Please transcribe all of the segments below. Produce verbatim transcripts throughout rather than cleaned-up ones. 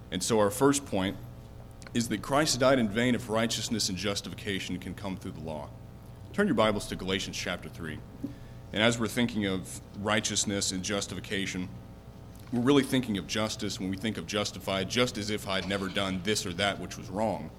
And so our first point is that Christ died in vain if righteousness and justification can come through the law. Turn your Bibles to Galatians chapter three. And as we're thinking of righteousness and justification, we're really thinking of justice when we think of justified, just as if I'd never done this or that which was wrong.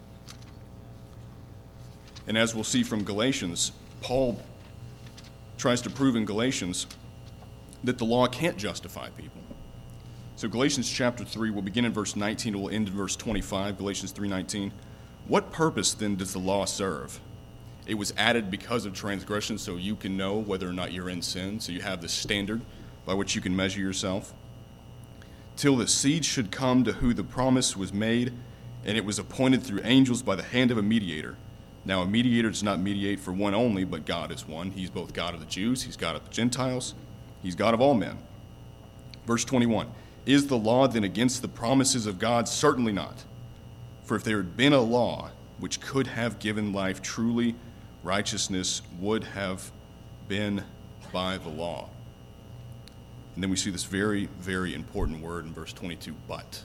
And as we'll see from Galatians, Paul tries to prove in Galatians that the law can't justify people. So Galatians chapter three, we'll begin in verse nineteen, and we'll end in verse twenty-five, Galatians three nineteen. What purpose then does the law serve? It was added because of transgression, so you can know whether or not you're in sin, so you have the standard by which you can measure yourself. Till the seed should come to who the promise was made, and it was appointed through angels by the hand of a mediator. Now a mediator does not mediate for one only, but God is one. He's both God of the Jews, he's God of the Gentiles, he's God of all men. Verse twenty-one. Is the law then against the promises of God? Certainly not. For if there had been a law which could have given life, truly righteousness would have been by the law. And then we see this very, very important word in verse twenty-two, but.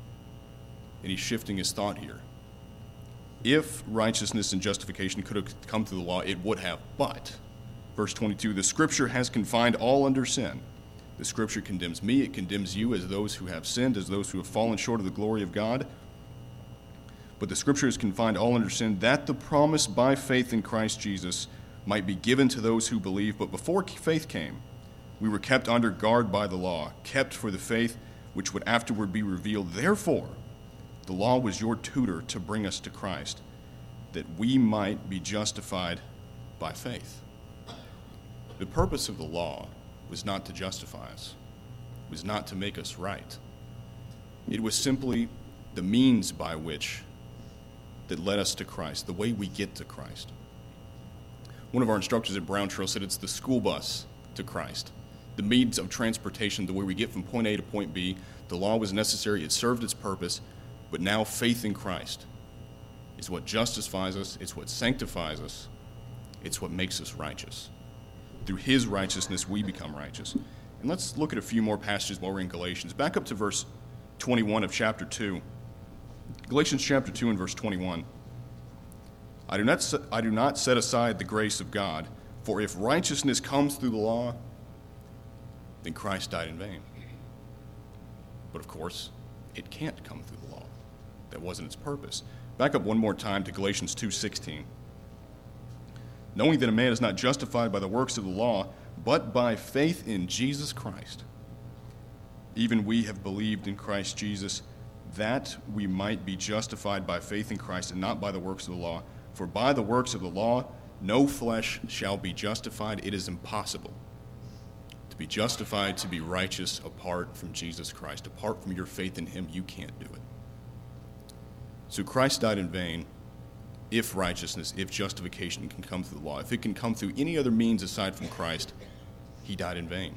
And he's shifting his thought here. If righteousness and justification could have come through the law, it would have, but. Verse twenty-two, the Scripture has confined all under sin. The Scripture condemns me, it condemns you as those who have sinned, as those who have fallen short of the glory of God. But the Scripture has confined all under sin, that the promise by faith in Christ Jesus might be given to those who believe. But before faith came, we were kept under guard by the law, kept for the faith which would afterward be revealed. Therefore, the law was your tutor to bring us to Christ, that we might be justified by faith. The purpose of the law was not to justify us, was not to make us right. It was simply the means by which that led us to Christ, the way we get to Christ. One of our instructors at Brown Trail said it's the school bus to Christ, the means of transportation, the way we get from point A to point B. The law was necessary, it served its purpose, but now faith in Christ is what justifies us, it's what sanctifies us, it's what makes us righteous. Through his righteousness, we become righteous. And let's look at a few more passages while we're in Galatians. Back up to verse twenty-one of chapter two. Galatians chapter two and verse twenty-one. I do not, I do not set aside the grace of God, for if righteousness comes through the law, then Christ died in vain. But of course, it can't come through the law. That wasn't its purpose. Back up one more time to Galatians two sixteen. Knowing that a man is not justified by the works of the law, but by faith in Jesus Christ. Even we have believed in Christ Jesus, that we might be justified by faith in Christ and not by the works of the law. For by the works of the law, no flesh shall be justified. It is impossible to be justified, to be righteous apart from Jesus Christ. Apart from your faith in him, you can't do it. So Christ died in vain. If righteousness, if justification can come through the law, if it can come through any other means aside from Christ, he died in vain.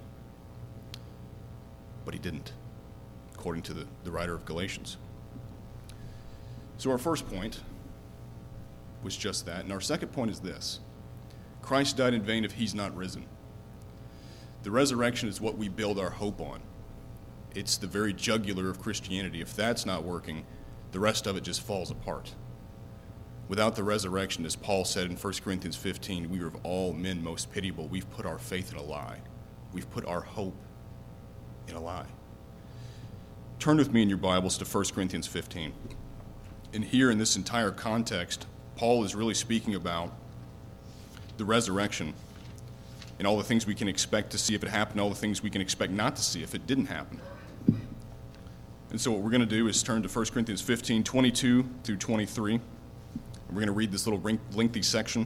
But he didn't, according to the, the writer of Galatians. So our first point was just that. And our second point is this. Christ died in vain if he's not risen. The resurrection is what we build our hope on. It's the very jugular of Christianity. If that's not working, the rest of it just falls apart. Without the resurrection, as Paul said in First Corinthians fifteen, we are of all men most pitiable. We've put our faith in a lie. We've put our hope in a lie. Turn with me in your Bibles to First Corinthians fifteen. And here in this entire context, Paul is really speaking about the resurrection and all the things we can expect to see if it happened, all the things we can expect not to see if it didn't happen. And so what we're going to do is turn to First Corinthians fifteen, twenty-two through twenty-three. We're going to read this little lengthy section.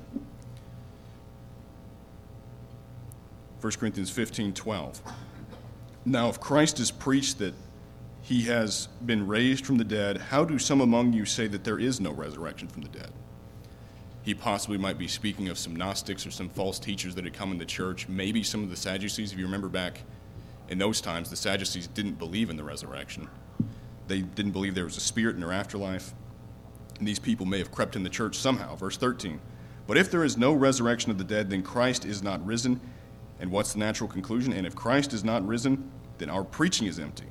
First Corinthians fifteen, twelve. Now, if Christ is preached that he has been raised from the dead, how do some among you say that there is no resurrection from the dead? He possibly might be speaking of some Gnostics or some false teachers that had come in the church, maybe some of the Sadducees. If you remember back in those times, the Sadducees didn't believe in the resurrection. They didn't believe there was a spirit in their afterlife. And these people may have crept in the church somehow. Verse thirteen. But if there is no resurrection of the dead, then Christ is not risen. And what's the natural conclusion? And if Christ is not risen, then our preaching is empty.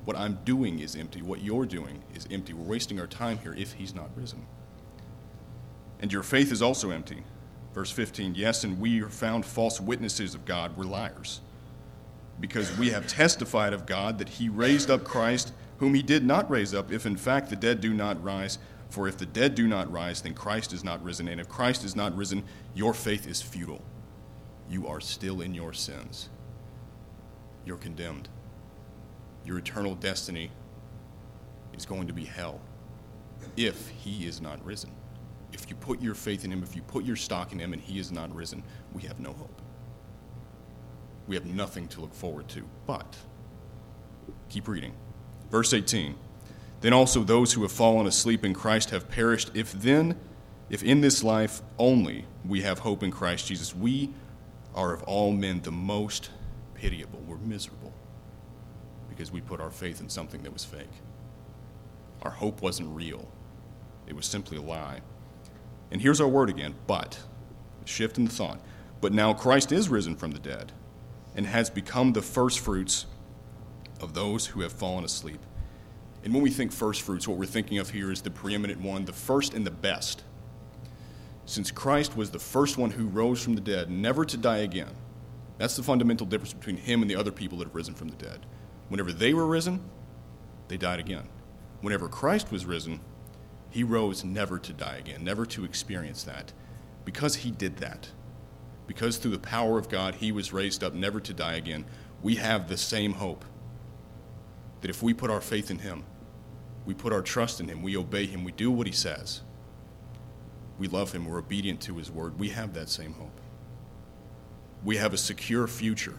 What I'm doing is empty. What you're doing is empty. We're wasting our time here if he's not risen. And your faith is also empty. Verse fifteen, yes, and we are found false witnesses of God. We're liars. Because we have testified of God that he raised up Christ, whom he did not raise up, if in fact the dead do not rise. For if the dead do not rise, then Christ is not risen. And if Christ is not risen, your faith is futile. You are still in your sins. You're condemned. Your eternal destiny is going to be hell if he is not risen. If you put your faith in him, if you put your stock in him and he is not risen, we have no hope. We have nothing to look forward to. But, keep reading. Verse eighteen, then also those who have fallen asleep in Christ have perished. If then, if in this life only we have hope in Christ Jesus, we are of all men the most pitiable. We're miserable because we put our faith in something that was fake. Our hope wasn't real. It was simply a lie. And here's our word again, but. Shift in the thought. But now Christ is risen from the dead and has become the firstfruits of those who have fallen asleep. And when we think firstfruits, what we're thinking of here is the preeminent one, the first and the best. Since Christ was the first one who rose from the dead, never to die again, that's the fundamental difference between him and the other people that have risen from the dead. Whenever they were risen, they died again. Whenever Christ was risen, he rose never to die again, never to experience that. Because he did that, because through the power of God he was raised up never to die again, we have the same hope. That if we put our faith in him, we put our trust in him, we obey him, we do what he says, we love him, we're obedient to his word, we have that same hope. We have a secure future.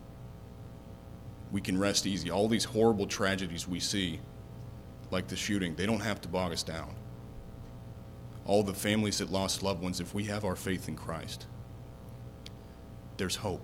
We can rest easy. All these horrible tragedies we see, like the shooting, they don't have to bog us down. All the families that lost loved ones, if we have our faith in Christ, there's hope.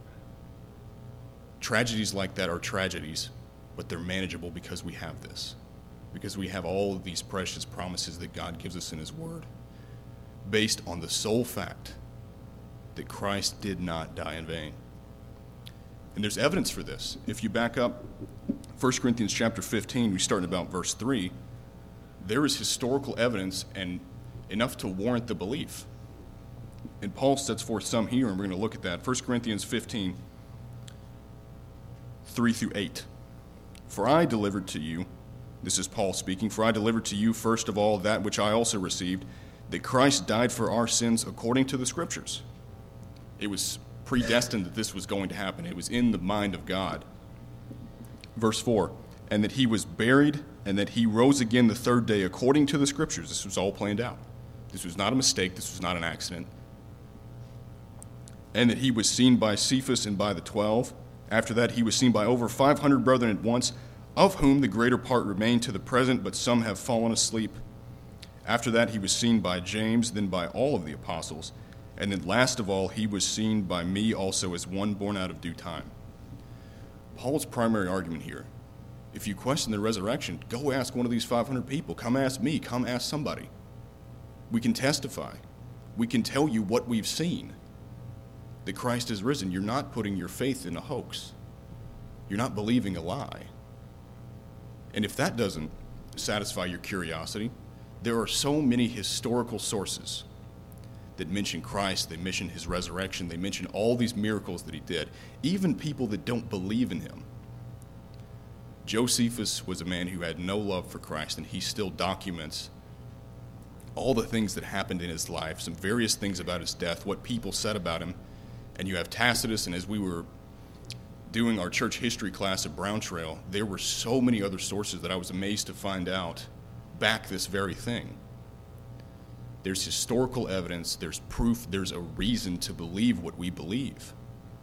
Tragedies like that are tragedies, but they're manageable because we have this, because we have all of these precious promises that God gives us in his word, based on the sole fact that Christ did not die in vain. And there's evidence for this. If you back up First Corinthians chapter fifteen, we start in about verse three, there is historical evidence and enough to warrant the belief. And Paul sets forth some here, and we're going to look at that. First Corinthians fifteen, three through eight. For I delivered to you, this is Paul speaking, for I delivered to you first of all that which I also received, that Christ died for our sins according to the Scriptures. It was predestined that this was going to happen. It was in the mind of God. Verse four, and that he was buried, and that he rose again the third day according to the Scriptures. This was all planned out. This was not a mistake. This was not an accident. And that he was seen by Cephas and by the twelve. After that, he was seen by over five hundred brethren at once, of whom the greater part remain to the present, but some have fallen asleep. After that, he was seen by James, then by all of the apostles. And then last of all, he was seen by me also as one born out of due time. Paul's primary argument here, if you question the resurrection, go ask one of these five hundred people. Come ask me. Come ask somebody. We can testify. We can tell you what we've seen. That Christ is risen. You're not putting your faith in a hoax. You're not believing a lie. And if that doesn't satisfy your curiosity, there are so many historical sources that mention Christ, they mention his resurrection, they mention all these miracles that he did, even people that don't believe in him. Josephus was a man who had no love for Christ, and he still documents all the things that happened in his life, some various things about his death, what people said about him. And you have Tacitus, and as we were doing our church history class at Brown Trail, there were so many other sources that I was amazed to find out back this very thing. There's historical evidence, there's proof, there's a reason to believe what we believe.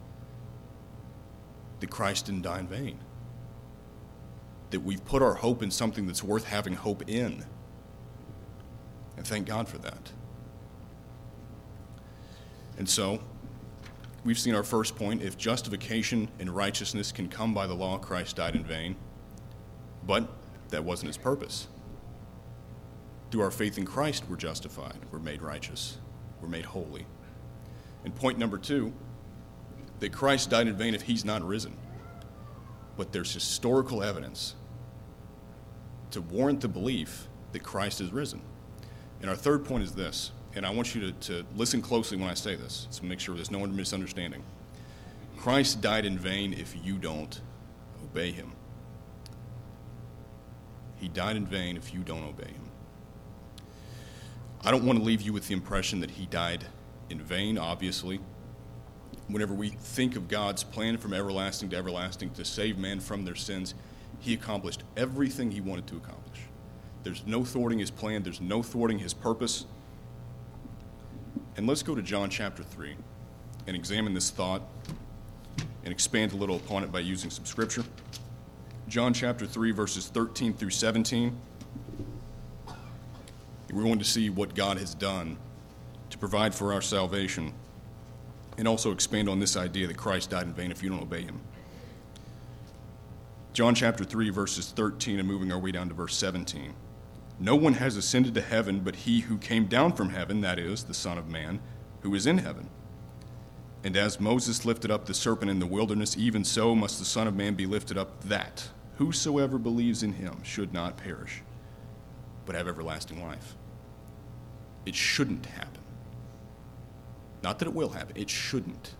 That Christ didn't die in vain. That we've put our hope in something that's worth having hope in. And thank God for that. And so, we've seen our first point. If justification and righteousness can come by the law, Christ died in vain. But that wasn't his purpose. Through our faith in Christ, we're justified, we're made righteous, we're made holy. And point number two, that Christ died in vain if he's not risen. But there's historical evidence to warrant the belief that Christ is risen. And our third point is this, and I want you to, to listen closely when I say this, so make sure there's no misunderstanding. Christ died in vain if you don't obey him. He died in vain if you don't obey him. I don't want to leave you with the impression that he died in vain, obviously. Whenever we think of God's plan from everlasting to everlasting to save man from their sins, he accomplished everything he wanted to accomplish. There's no thwarting his plan. There's no thwarting his purpose. And let's go to John chapter three and examine this thought and expand a little upon it by using some scripture. John chapter three, verses thirteen through seventeen. We're going to see what God has done to provide for our salvation and also expand on this idea that Christ died in vain if you don't obey him. John chapter three, verses thirteen, and moving our way down to verse seventeen. No one has ascended to heaven but he who came down from heaven, that is, the Son of Man, who is in heaven. And as Moses lifted up the serpent in the wilderness, even so must the Son of Man be lifted up, that whosoever believes in him should not perish, but have everlasting life. It shouldn't happen. Not that it will happen, it shouldn't.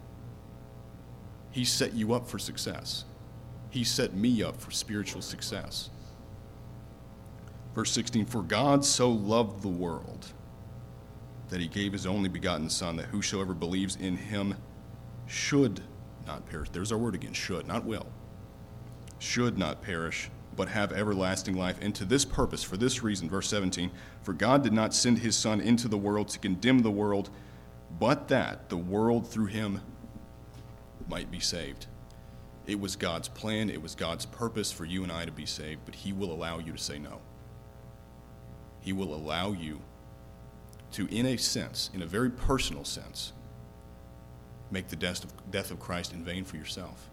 He set you up for success. He set me up for spiritual success. Verse sixteen, for God so loved the world that he gave his only begotten Son, that whosoever believes in him should not perish. There's our word again, should, not will. Should not perish, but have everlasting life. And to this purpose, for this reason, verse seventeen, for God did not send his Son into the world to condemn the world, but that the world through him might be saved. It was God's plan, it was God's purpose for you and I to be saved, but he will allow you to say no. He will allow you to, in a sense, in a very personal sense, make the death of, death of Christ in vain for yourself.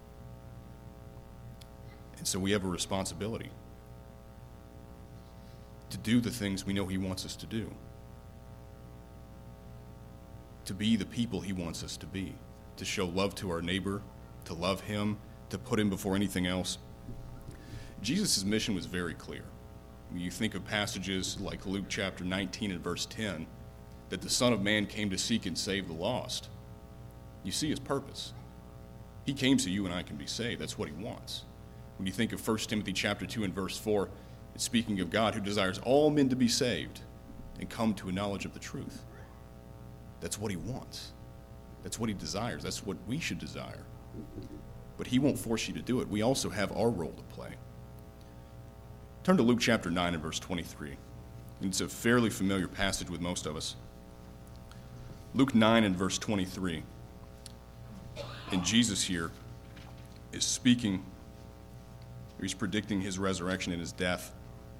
And so we have a responsibility to do the things we know he wants us to do, to be the people he wants us to be, to show love to our neighbor, to love him, to put him before anything else. Jesus' mission was very clear. When you think of passages like Luke chapter nineteen and verse ten, that the Son of Man came to seek and save the lost, you see his purpose. He came so you and I can be saved. That's what he wants. When you think of First Timothy chapter two and verse four, it's speaking of God who desires all men to be saved and come to a knowledge of the truth. That's what he wants. That's what he desires. That's what we should desire. But he won't force you to do it. We also have our role to play. Turn to Luke chapter nine and verse twenty-three. It's a fairly familiar passage with most of us. Luke nine and verse twenty-three. And Jesus here is speaking, he's predicting his resurrection and his death.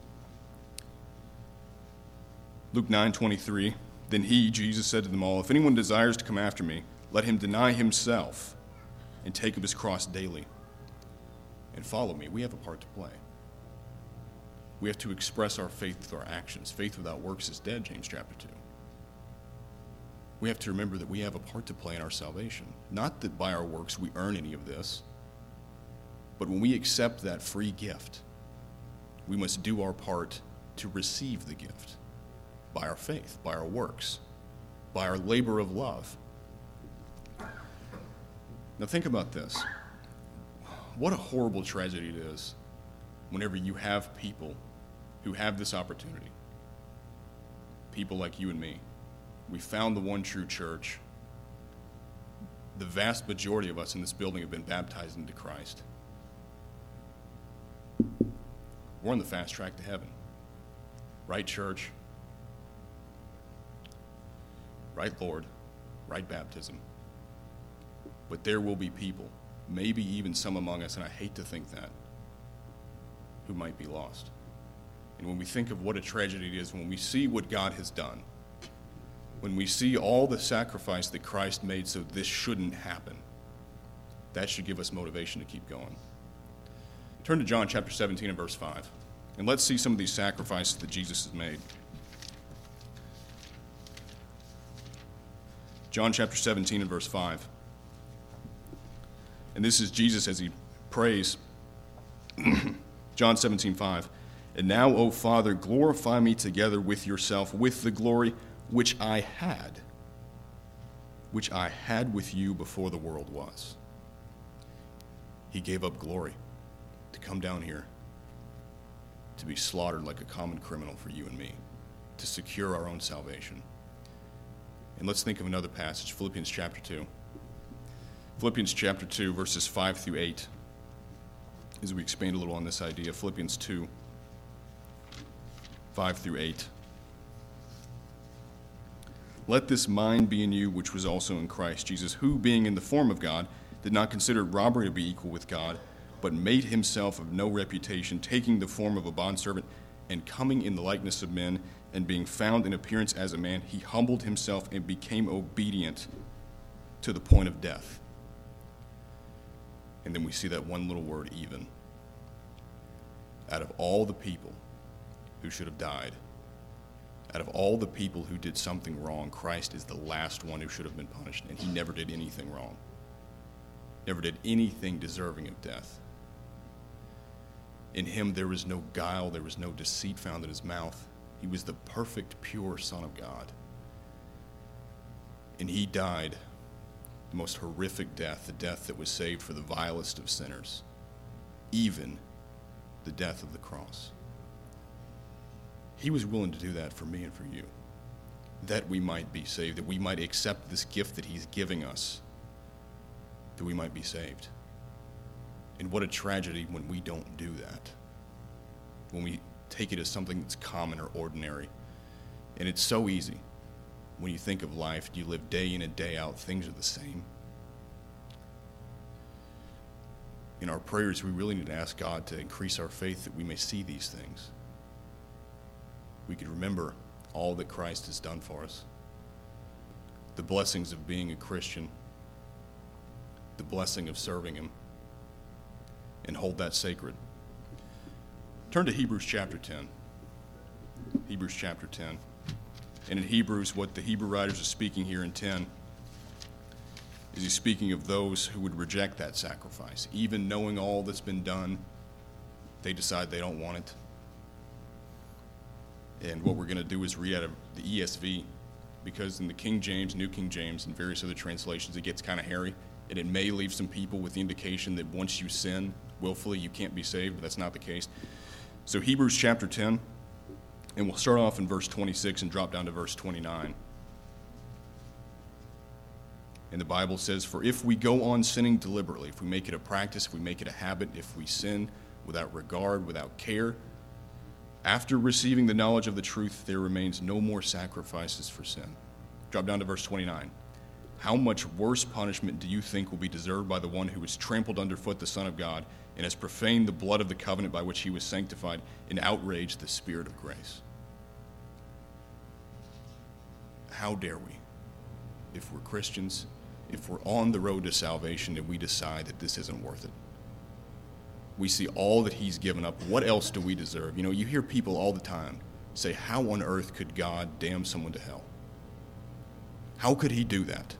Luke nine twenty-three. Then he, Jesus, said to them all, if anyone desires to come after me, let him deny himself and take up his cross daily and follow me. We have a part to play. We have to express our faith through our actions. Faith without works is dead, James chapter two. We have to remember that we have a part to play in our salvation. Not that by our works we earn any of this, but when we accept that free gift, we must do our part to receive the gift by our faith, by our works, by our labor of love. Now think about this. What a horrible tragedy it is whenever you have people who have this opportunity. People like you and me. We found the one true church. The vast majority of us in this building have been baptized into Christ. We're on the fast track to heaven. Right church, right Lord, right baptism. But there will be people, maybe even some among us, and I hate to think that, who might be lost. And when we think of what a tragedy it is, when we see what God has done, when we see all the sacrifice that Christ made so this shouldn't happen, that should give us motivation to keep going. Turn to John chapter seventeen and verse five, and let's see some of these sacrifices that Jesus has made. John chapter seventeen and verse five. And this is Jesus as he prays. John seventeen, five. And now, O Father, glorify me together with yourself, with the glory which I had, which I had with you before the world was. He gave up glory to come down here, to be slaughtered like a common criminal for you and me, to secure our own salvation. And let's think of another passage, Philippians chapter two. Philippians chapter two, verses five through eight, as we expand a little on this idea. Philippians two, five through eight. Let this mind be in you, which was also in Christ Jesus, who, being in the form of God, did not consider robbery to be equal with God, but made himself of no reputation, taking the form of a bondservant, and coming in the likeness of men, and being found in appearance as a man, he humbled himself and became obedient to the point of death. And then we see that one little word, even. Out of all the people who should have died, out of all the people who did something wrong, Christ is the last one who should have been punished, and he never did anything wrong. Never did anything deserving of death. In him there was no guile, there was no deceit found in his mouth. He was the perfect, pure Son of God. And he died the most horrific death, the death that was saved for the vilest of sinners, even the death of the cross. He was willing to do that for me and for you, that we might be saved, that we might accept this gift that he's giving us, that we might be saved. And what a tragedy when we don't do that, when we take it as something that's common or ordinary. And it's so easy. When you think of life, you live day in and day out, things are the same. In our prayers, we really need to ask God to increase our faith that we may see these things. We could remember all that Christ has done for us, the blessings of being a Christian, the blessing of serving him, and hold that sacred. Turn to Hebrews chapter ten. Hebrews chapter ten. And in Hebrews, what the Hebrew writers are speaking here in ten is he's speaking of those who would reject that sacrifice. Even knowing all that's been done, they decide they don't want it. And what we're going to do is read out of the E S V, because in the King James, New King James, and various other translations, it gets kind of hairy, and it may leave some people with the indication that once you sin willfully, you can't be saved, but that's not the case. So Hebrews chapter ten, and we'll start off in verse twenty-six and drop down to verse twenty-nine. And the Bible says, "For if we go on sinning deliberately, if we make it a practice, if we make it a habit, if we sin without regard, without care, after receiving the knowledge of the truth, there remains no more sacrifices for sin." Drop down to verse twenty-nine. "How much worse punishment do you think will be deserved by the one who has trampled underfoot the Son of God and has profaned the blood of the covenant by which he was sanctified and outraged the Spirit of grace?" How dare we, if we're Christians, if we're on the road to salvation, that we decide that this isn't worth it? We see all that he's given up. What else do we deserve? You know, you hear people all the time say, how on earth could God damn someone to hell? How could he do that?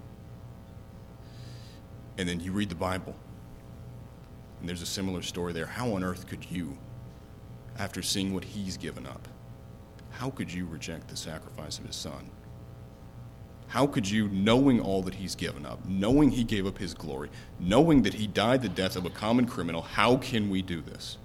And then you read the Bible, and there's a similar story there. How on earth could you, after seeing what he's given up, how could you reject the sacrifice of his Son? How could you, knowing all that he's given up, knowing he gave up his glory, knowing that he died the death of a common criminal, how can we do this?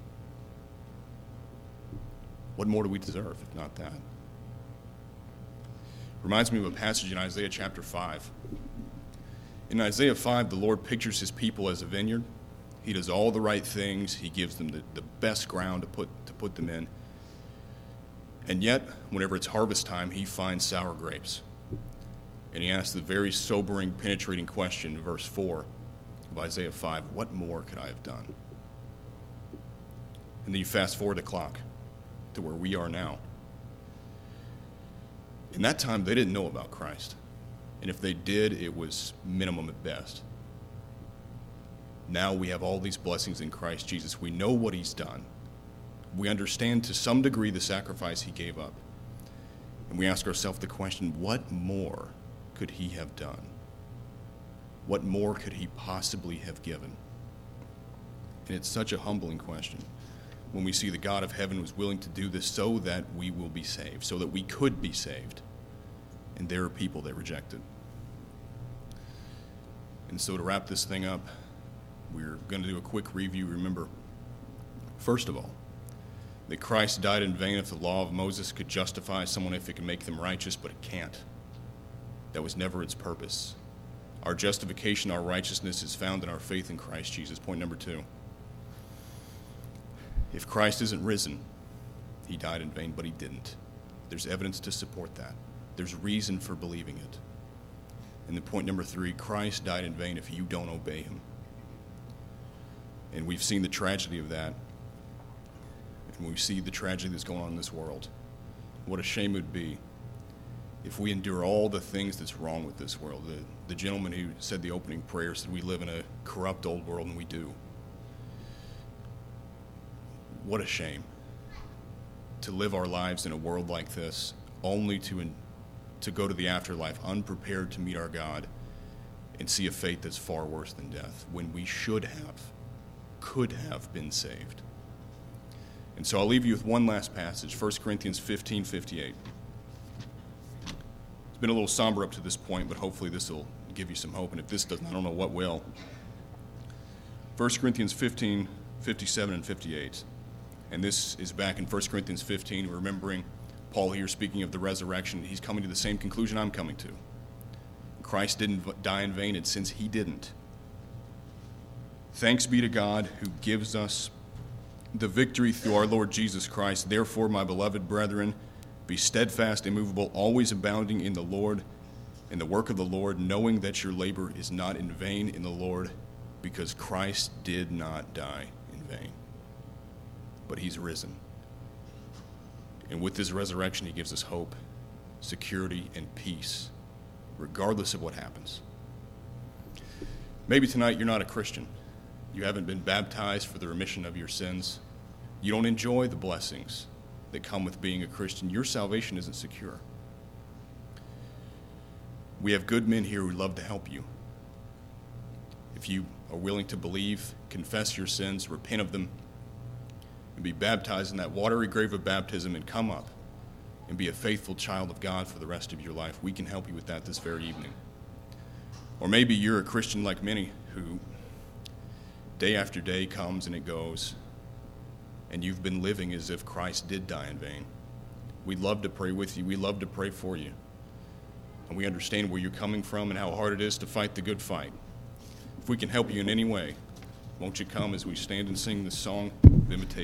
What more do we deserve, if not that? Reminds me of a passage in Isaiah chapter five. In Isaiah five, the Lord pictures his people as a vineyard. He does all the right things. He gives them the, the best ground to put, to put them in. And yet, whenever it's harvest time, he finds sour grapes. And he asks the very sobering, penetrating question in verse four of Isaiah five, what more could I have done? And then you fast forward the clock to where we are now. In that time, they didn't know about Christ. And if they did, it was minimum at best. Now we have all these blessings in Christ Jesus. We know what he's done. We understand to some degree the sacrifice he gave up. And we ask ourselves the question, what more could he have done? What more could he possibly have given? And it's such a humbling question. when we see the God of heaven was willing to do this so that we will be saved, so that we could be saved. And there are people that reject it. And so to wrap this thing up, we're going to do a quick review. Remember, first of all, that Christ died in vain if the law of Moses could justify someone, if it can make them righteous, but it can't. That was never its purpose. Our justification, our righteousness is found in our faith in Christ Jesus. Point number two. If Christ isn't risen, he died in vain, but he didn't. There's evidence to support that. There's reason for believing it. And then point number three, Christ died in vain if you don't obey him. And we've seen the tragedy of that. And we see the tragedy that's going on in this world. What a shame it would be if we endure all the things that's wrong with this world. The, the gentleman who said the opening prayer said we live in a corrupt old world, and we do. What a shame to live our lives in a world like this, only to, to go to the afterlife unprepared to meet our God and see a fate that's far worse than death, when we should have, could have been saved. And so I'll leave you with one last passage, First Corinthians fifteen fifty-eight. It's been a little somber up to this point, but hopefully this will give you some hope. And if this doesn't, I don't know what will. First Corinthians fifteen fifty-seven and fifty-eight. And this is back in First Corinthians fifteen, remembering Paul here speaking of the resurrection. He's coming to the same conclusion I'm coming to. Christ didn't die in vain, and since he didn't, thanks be to God who gives us the victory through our Lord Jesus Christ. Therefore, my beloved brethren, be steadfast, immovable, always abounding in the Lord, in the work of the Lord, knowing that your labor is not in vain in the Lord, because Christ did not die in vain, but he's risen. And with his resurrection, he gives us hope, security, and peace, regardless of what happens. Maybe tonight you're not a Christian. You haven't been baptized for the remission of your sins. You don't enjoy the blessings that come with being a Christian. Your salvation isn't secure. We have good men here who love to help you. If you are willing to believe, confess your sins, repent of them, and be baptized in that watery grave of baptism and come up and be a faithful child of God for the rest of your life, we can help you with that this very evening. Or maybe you're a Christian like many who day after day comes and it goes, and you've been living as if Christ did die in vain. We'd love to pray with you. We love to pray for you. And we understand where you're coming from and how hard it is to fight the good fight. If we can help you in any way, won't you come as we stand and sing this song of invitation?